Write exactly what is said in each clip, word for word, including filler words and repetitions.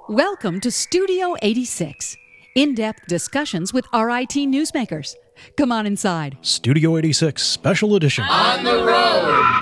Welcome to Studio eighty-six, in-depth discussions with R I T newsmakers. Come on inside. Studio eighty-six Special Edition. On the road!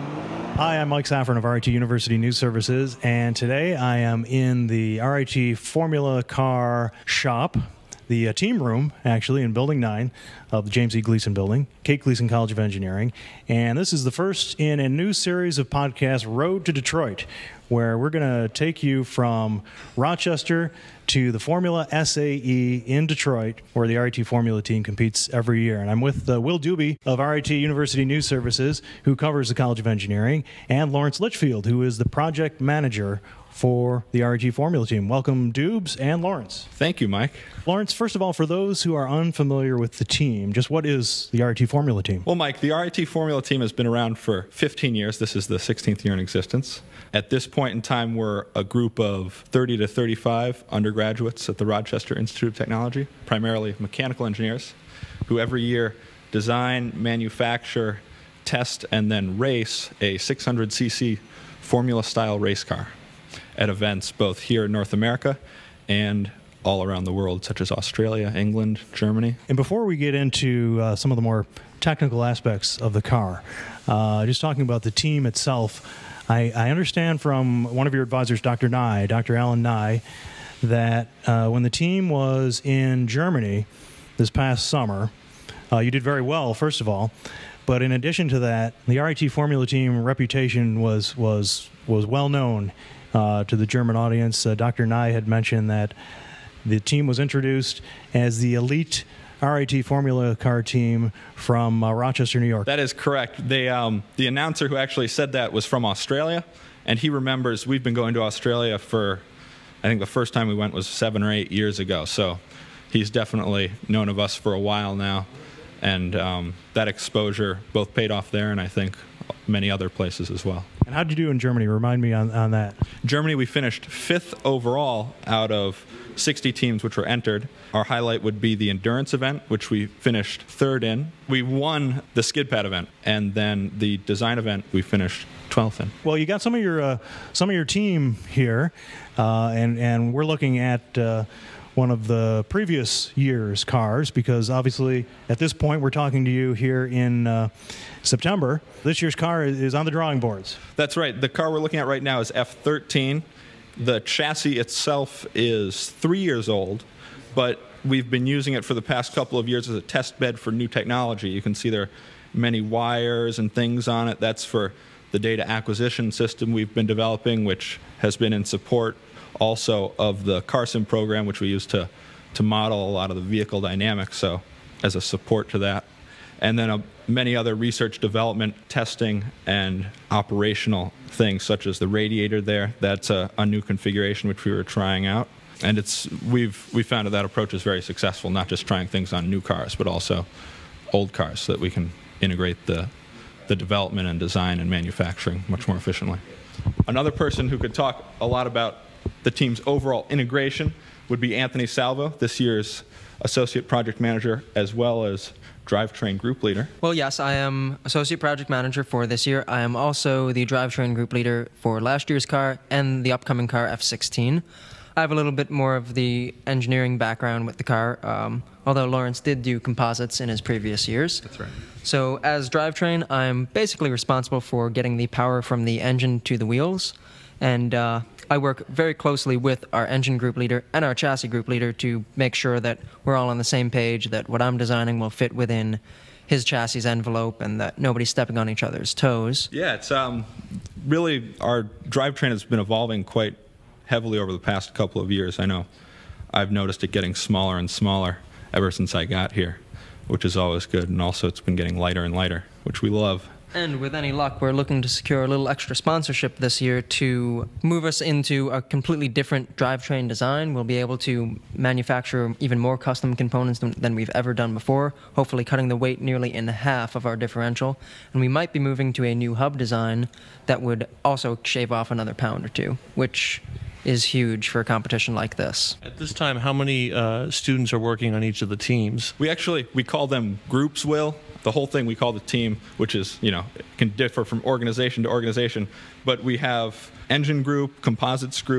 Hi, I'm Mike Saffron of R I T University News Services, and today I am in the R I T Formula Car shop, the uh, team room, actually, in Building nine of the James E. Gleason Building, Kate Gleason College of Engineering. And this is the first in a new series of podcasts, Road to Detroit, where we're going to take you from Rochester to the Formula S A E in Detroit, where the R I T Formula team competes every year. And I'm with uh, Will Doobie of R I T University News Services, who covers the College of Engineering, and Lawrence Litchfield, who is the project manager for the R I T Formula team. Welcome, Doobs and Lawrence. Thank you, Mike. Lawrence, first of all, for those who are unfamiliar with the team, just what is the R I T Formula team? Well, Mike, the R I T Formula team has been around for fifteen years. This is the sixteenth year in existence. At this point in time, we're a group of thirty to thirty-five undergraduates at the Rochester Institute of Technology, primarily mechanical engineers, who every year design, manufacture, test, and then race a six hundred c c Formula-style race car at events both here in North America and all around the world, such as Australia, England, Germany. And before we get into uh, some of the more technical aspects of the car, uh, just talking about the team itself, I, I understand from one of your advisors, Doctor Nye, Doctor Alan Nye, that uh, when the team was in Germany this past summer, uh, you did very well, first of all. But in addition to that, the R I T Formula team reputation was was was well known uh, to the German audience. Uh, Doctor Nye had mentioned that the team was introduced as the elite R I T Formula car team from uh, Rochester, New York. That is correct. They, um, the announcer who actually said that was from Australia, and he remembers we've been going to Australia for, I think the first time we went was seven or eight years ago. So he's definitely known of us for a while now, and um, that exposure both paid off there and I think many other places as well. And how did you do in Germany? Remind me on, on that. Germany, we finished fifth overall out of sixty teams which were entered. Our highlight would be the endurance event, which we finished third in. We won the skid pad event, and then the design event we finished twelfth in. Well, you got some of your uh, some of your team here, uh, and and we're looking at uh, one of the previous year's cars, because obviously at this point we're talking to you here in uh, September. This year's car is on the drawing boards. That's right. The car we're looking at right now is F thirteen. The chassis itself is three years old, but we've been using it for the past couple of years as a test bed for new technology. You can see there are many wires and things on it. That's for the data acquisition system we've been developing, which has been in support also of the CARSIM program, which we use to, to model a lot of the vehicle dynamics, so as a support to that. And then uh, many other research, development, testing, and operational things, such as the radiator there. That's a, a new configuration which we were trying out. And it's we've we found that that approach is very successful, not just trying things on new cars, but also old cars, so that we can integrate the, the development and design and manufacturing much more efficiently. Another person who could talk a lot about the team's overall integration would be Anthony Salvo, this year's Associate Project Manager, as well as Drivetrain Group Leader. Well, yes, I am Associate Project Manager for this year. I am also the Drivetrain Group Leader for last year's car and the upcoming car, F sixteen. I have a little bit more of the engineering background with the car, um, although Lawrence did do composites in his previous years. That's right. So as Drivetrain, I'm basically responsible for getting the power from the engine to the wheels, and uh, I work very closely with our engine group leader and our chassis group leader to make sure that we're all on the same page, that what I'm designing will fit within his chassis envelope and that nobody's stepping on each other's toes. Yeah, it's um, really, our drivetrain has been evolving quite heavily over the past couple of years. I know I've noticed it getting smaller and smaller ever since I got here, which is always good, and also it's been getting lighter and lighter, which we love. And with any luck, we're looking to secure a little extra sponsorship this year to move us into a completely different drivetrain design. We'll be able to manufacture even more custom components than, than we've ever done before, hopefully cutting the weight nearly in half of our differential. And we might be moving to a new hub design that would also shave off another pound or two, which is huge for a competition like this. At this time, how many uh, students are working on each of the teams? We actually, we call them groups, Will. The whole thing we call the team, which is, you know, it can differ from organization to organization, but we have engine group, composites group,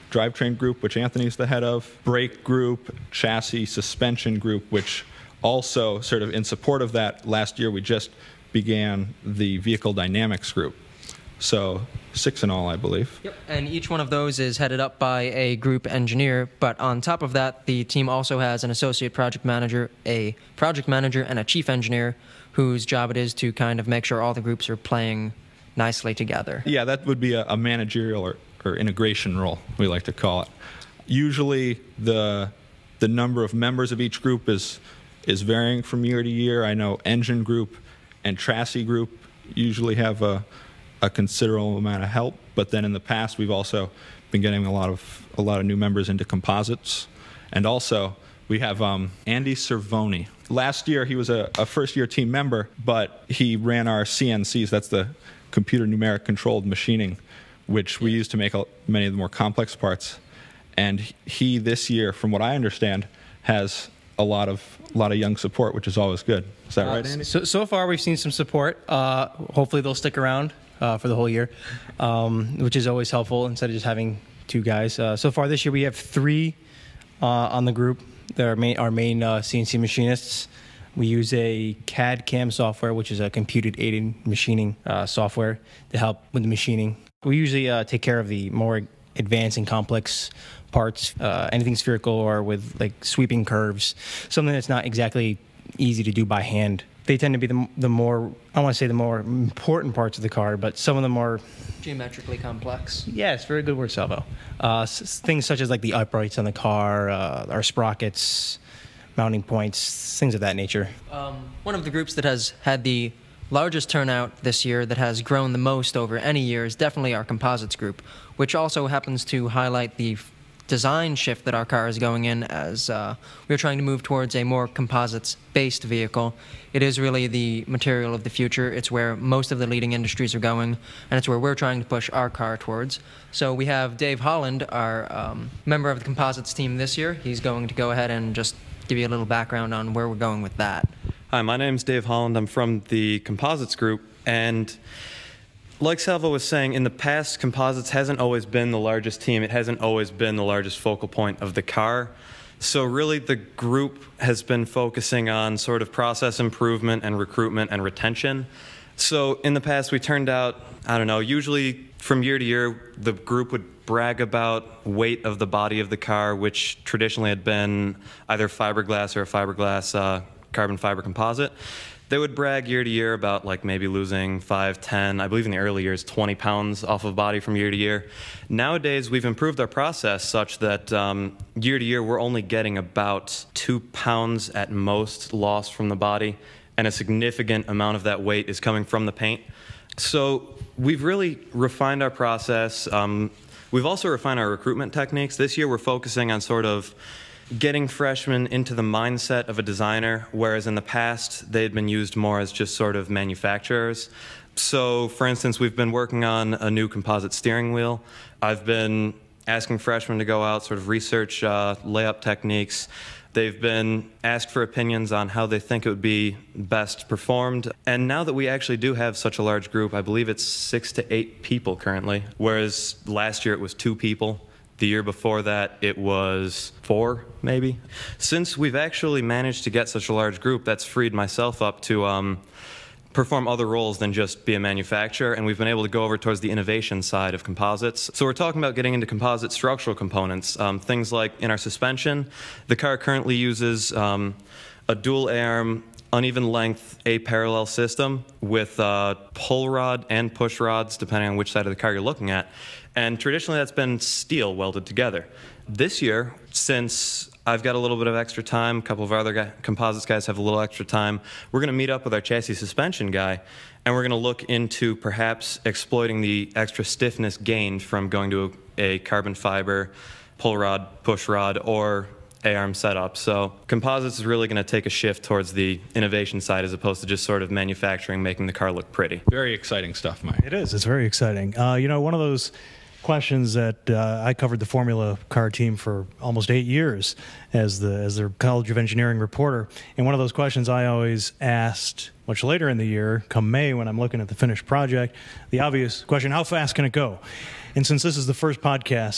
drivetrain group, which Anthony's the head of, brake group, chassis suspension group, which also sort of in support of that, last year we just began the vehicle dynamics group. So six in all, I believe. Yep. And each one of those is headed up by a group engineer. But on top of that, the team also has an associate project manager, a project manager, and a chief engineer whose job it is to kind of make sure all the groups are playing nicely together. Yeah, that would be a, a managerial or, or integration role, we like to call it. Usually the the number of members of each group is is varying from year to year. I know engine group and chassis group usually have a a considerable amount of help, but then in the past we've also been getting a lot of a lot of new members into composites, and also we have um, Andy Cervoni. Last year he was a, a first-year team member, but he ran our C N Cs. That's the computer numeric controlled machining, which we use to make a, many of the more complex parts. And he this year, from what I understand, has a lot of a lot of young support, which is always good. Is that uh, right, Andy? So so far we've seen some support. Uh, hopefully they'll stick around Uh, for the whole year, um, which is always helpful instead of just having two guys. Uh, so far this year we have three uh, on the group. They're our main, our main uh, C N C machinists. We use a C A D C A M software, which is a computer-aided machining uh, software to help with the machining. We usually uh, take care of the more advanced and complex parts, uh, anything spherical or with like sweeping curves, something that's not exactly easy to do by hand. They tend to be the, the more, I want to say the more important parts of the car, but some of them are geometrically complex. Yeah, it's a very good word, Salvo. Uh, s- things such as like the uprights on the car, uh, our sprockets, mounting points, things of that nature. Um, one of the groups that has had the largest turnout this year, that has grown the most over any year, is definitely our composites group, which also happens to highlight the design shift that our car is going in as uh, we're trying to move towards a more composites-based vehicle. It is really the material of the future. It's where most of the leading industries are going, and it's where we're trying to push our car towards. So we have Dave Holland, our um, member of the composites team this year. He's going to go ahead and just give you a little background on where we're going with that. Hi, my name's Dave Holland. I'm from the composites group, and like Salvo was saying, in the past, composites hasn't always been the largest team. It hasn't always been the largest focal point of the car. So really, the group has been focusing on sort of process improvement and recruitment and retention. So in the past, we turned out, I don't know, usually from year to year, the group would brag about weight of the body of the car, which traditionally had been either fiberglass or a fiberglass uh, carbon fiber composite. They would brag year to year about like maybe losing five, ten, I believe in the early years, twenty pounds off of body from year to year. Nowadays, we've improved our process such that um, year to year, we're only getting about two pounds at most lost from the body, and a significant amount of that weight is coming from the paint. So we've really refined our process. Um, we've also refined our recruitment techniques. This year, we're focusing on sort of getting freshmen into the mindset of a designer, whereas in the past they had been used more as just sort of manufacturers. So, for instance, we've been working on a new composite steering wheel. I've been asking freshmen to go out, sort of research uh, layup techniques. They've been asked for opinions on how they think it would be best performed. And now that we actually do have such a large group, I believe it's six to eight people currently, whereas last year it was two people. The year before that, it was four, maybe. Since we've actually managed to get such a large group, that's freed myself up to um, perform other roles than just be a manufacturer, and we've been able to go over towards the innovation side of composites. So we're talking about getting into composite structural components, um, things like in our suspension. The car currently uses um, a dual A-arm, uneven length, A-parallel system with uh, pull rod and push rods, depending on which side of the car you're looking at. And traditionally, that's been steel welded together. This year, since I've got a little bit of extra time, a couple of our other guy, composites guys have a little extra time, we're going to meet up with our chassis suspension guy, and we're going to look into perhaps exploiting the extra stiffness gained from going to a, a carbon fiber, pull rod, push rod, or A-arm setup. So composites is really going to take a shift towards the innovation side as opposed to just sort of manufacturing, making the car look pretty. Very exciting stuff, Mike. It is. It's very exciting. Uh, you know, one of those questions that uh, I covered the Formula Car team for almost eight years as the as their College of Engineering reporter, and one of those questions I always asked much later in the year, come May, when I'm looking at the finished project, the obvious question: how fast can it go? And since this is the first podcast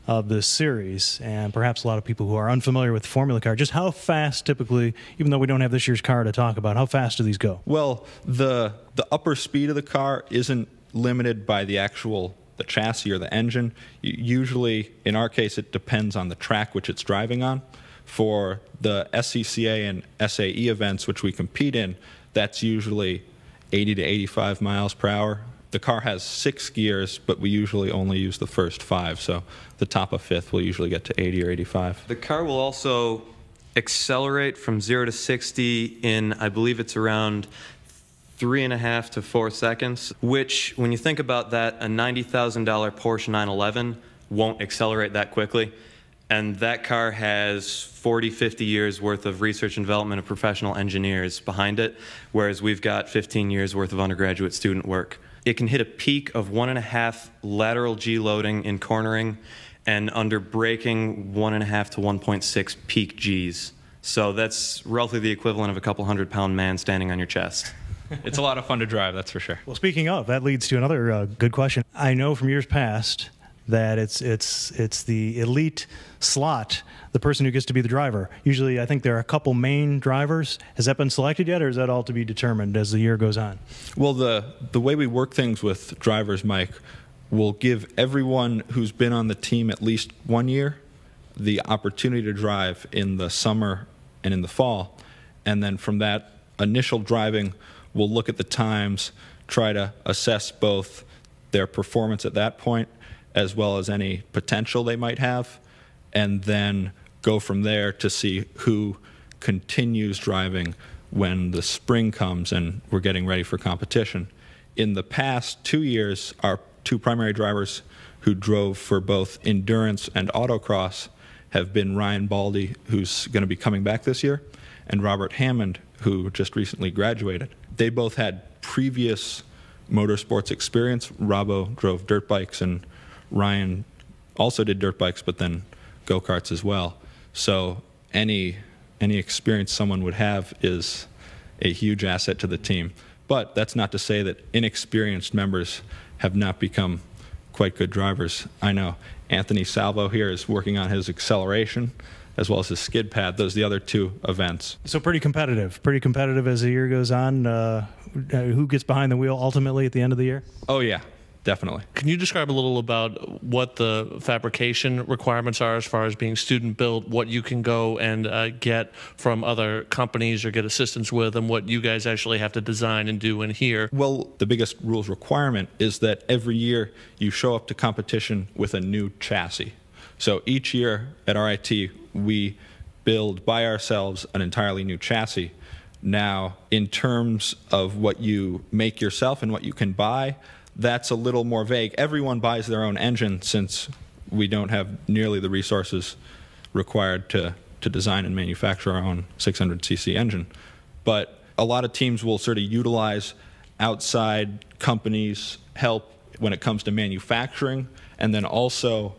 of this series, and perhaps a lot of people who are unfamiliar with the Formula car, just how fast typically, even though we don't have this year's car to talk about, how fast do these go? Well, the the upper speed of the car isn't limited by the actual the chassis or the engine. Usually, in our case, it depends on the track which it's driving on. For the S C C A and S A E events which we compete in, that's usually eighty to eighty-five miles per hour. The car has six gears, but we usually only use the first five, so the top of fifth will usually get to eighty or eighty-five. The car will also accelerate from zero to sixty in, I believe it's around three and a half to four seconds, which, when you think about that, a ninety thousand dollar Porsche nine eleven won't accelerate that quickly. And that car has forty, fifty years worth of research and development of professional engineers behind it, whereas we've got fifteen years worth of undergraduate student work. It can hit a peak of one and a half lateral G loading in cornering, and under braking, one and a half to one point six peak Gs. So that's roughly the equivalent of a couple hundred pound man standing on your chest. It's a lot of fun to drive, that's for sure. Well, speaking of, that leads to another uh, good question. I know from years past that it's it's it's the elite slot, the person who gets to be the driver. Usually, I think there are a couple main drivers. Has that been selected yet, or is that all to be determined as the year goes on? Well, the the way we work things with drivers, Mike, will give everyone who's been on the team at least one year the opportunity to drive in the summer and in the fall, and then from that initial driving, we'll look at the times, try to assess both their performance at that point as well as any potential they might have, and then go from there to see who continues driving when the spring comes and we're getting ready for competition. In the past two years, our two primary drivers who drove for both endurance and autocross have been Ryan Baldy, who's going to be coming back this year, and Robert Hammond, who just recently graduated. They both had previous motorsports experience. Robbo drove dirt bikes, and Ryan also did dirt bikes, but then go-karts as well. So any any experience someone would have is a huge asset to the team. But that's not to say that inexperienced members have not become quite good drivers. I know Anthony Salvo here is working on his acceleration as well as his skid pad. Those are the other two events. So pretty competitive. Pretty competitive as the year goes on. Uh, who gets behind the wheel ultimately at the end of the year? Oh, yeah. Definitely. Can you describe a little about what the fabrication requirements are as far as being student built, what you can go and uh, get from other companies or get assistance with, and what you guys actually have to design and do in here? Well, the biggest rules requirement is that every year you show up to competition with a new chassis. So each year at R I T, we build by ourselves an entirely new chassis. Now, in terms of what you make yourself and what you can buy, that's a little more vague. Everyone buys their own engine since we don't have nearly the resources required to, to design and manufacture our own six hundred c c engine. But a lot of teams will sort of utilize outside companies' help when it comes to manufacturing, and then also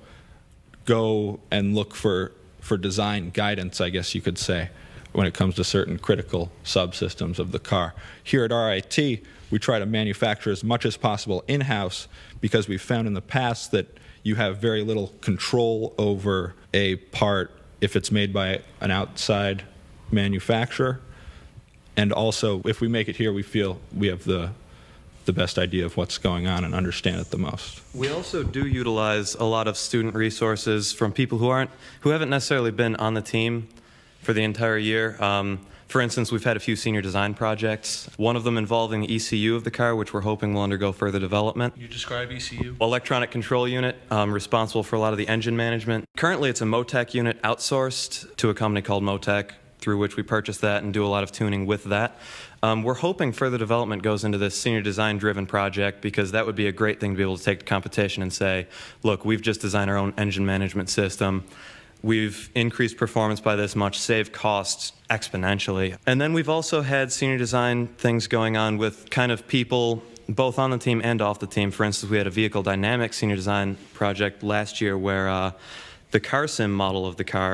go and look for, for design guidance, I guess you could say, when it comes to certain critical subsystems of the car. Here at R I T, we try to manufacture as much as possible in-house because we've found in the past that you have very little control over a part if it's made by an outside manufacturer. And also, if we make it here, we feel we have the the best idea of what's going on and understand it the most. We also do utilize a lot of student resources from people who aren't, who haven't necessarily been on the team for the entire year. Um, For instance, we've had a few senior design projects, one of them involving the E C U of the car, which we're hoping will undergo further development. You describe E C U? Electronic control unit, um, responsible for a lot of the engine management. Currently, it's a Motec unit outsourced to a company called Motec, through which we purchase that and do a lot of tuning with that. Um, we're hoping further development goes into this senior design-driven project, because that would be a great thing to be able to take to competition and say, look, we've just designed our own engine management system. We've increased performance by this much, saved costs exponentially. And then we've also had senior design things going on with kind of people both on the team and off the team. For instance, we had a vehicle dynamics senior design project last year where uh, the car sim model of the car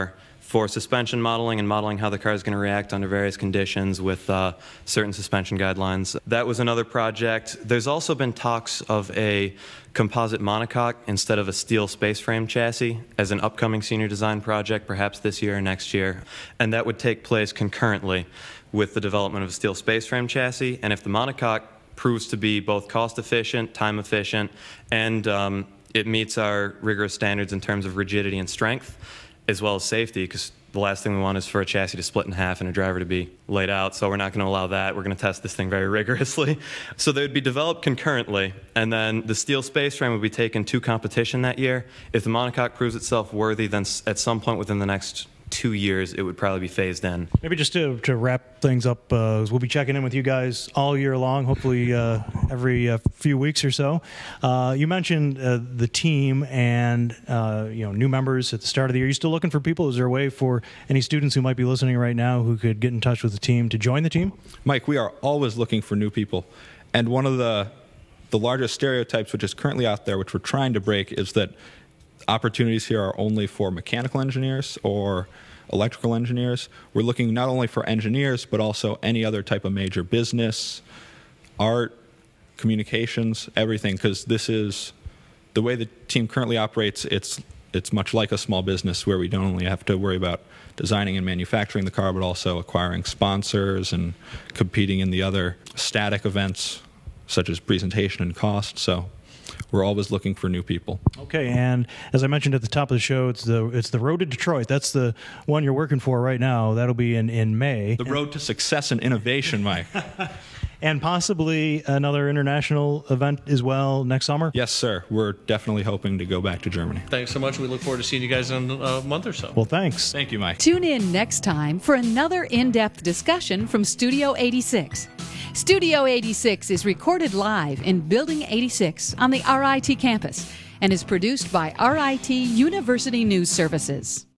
for suspension modeling and modeling how the car is going to react under various conditions with uh, certain suspension guidelines. That was another project. There's also been talks of a composite monocoque instead of a steel space frame chassis as an upcoming senior design project, perhaps this year or next year. And that would take place concurrently with the development of a steel space frame chassis. And if the monocoque proves to be both cost efficient, time efficient, and um, it meets our rigorous standards in terms of rigidity and strength, as well as safety, because the last thing we want is for a chassis to split in half and a driver to be laid out, so we're not going to allow that. We're going to test this thing very rigorously. So they would be developed concurrently, and then the steel space frame would be taken to competition that year. If the monocoque proves itself worthy, then at some point within the next two years, it would probably be phased in. Maybe just to, to wrap things up, uh, we'll be checking in with you guys all year long, hopefully uh, every uh, few weeks or so. Uh, you mentioned uh, the team and uh, you know, new members at the start of the year. Are you still looking for people? Is there a way for any students who might be listening right now who could get in touch with the team to join the team? Mike, we are always looking for new people. And one of the, the largest stereotypes which is currently out there, which we're trying to break, is that opportunities here are only for mechanical engineers or electrical engineers. We're looking not only for engineers, but also any other type of major business, art, communications, everything, because this is the way the team currently operates. It's it's much like a small business where we don't only have to worry about designing and manufacturing the car, but also acquiring sponsors and competing in the other static events such as presentation and cost. So we're always looking for new people. Okay, and as I mentioned at the top of the show, it's the it's the Road to Detroit. That's the one you're working for right now. That'll be in, in May. The road to success and innovation, Mike. And possibly another international event as well next summer? Yes, sir. We're definitely hoping to go back to Germany. Thanks so much. We look forward to seeing you guys in a month or so. Well, thanks. Thank you, Mike. Tune in next time for another in-depth discussion from Studio eighty-six. Studio eighty-six is recorded live in Building eighty-six on the R I T campus and is produced by R I T University News Services.